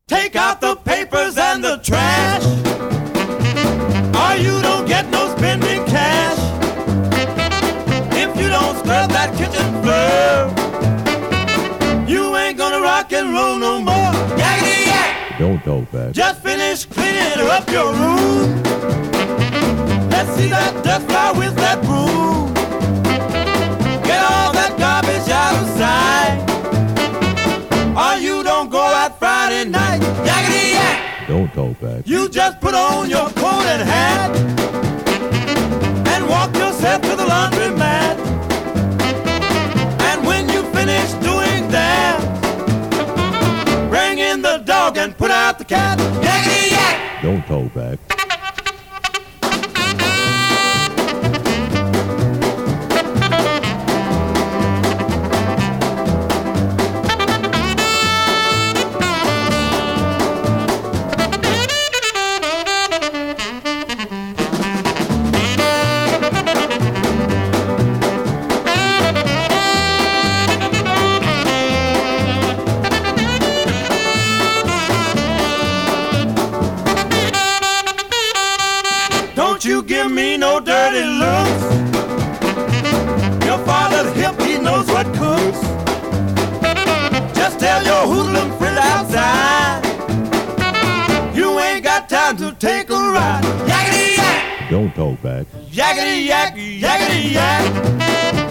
Take out the papers and the trash, or you don't get no spending cash. If you don't scrub that kitchen floor, you ain't gonna rock and roll no more. Yakety yak! Don't talk back. Just finish cleaning up your room. Let's see that dust fly with that broom. Get all that garbage out of sight, or you don't go out Friday night. Yakety yak! Don't talk back. You just put on your coat and hat and walk yourself to the laundromat. And when you finish doing that, bring in the dog and put out the cat. Yakety yak! Don't talk back. Don't you give me no dirty looks. Your father's hip, he knows what cooks. Just tell your hoodlum friend outside, you ain't got time to take a ride. Yakety yak! Don't talk back. Yakety yak, yakety yak.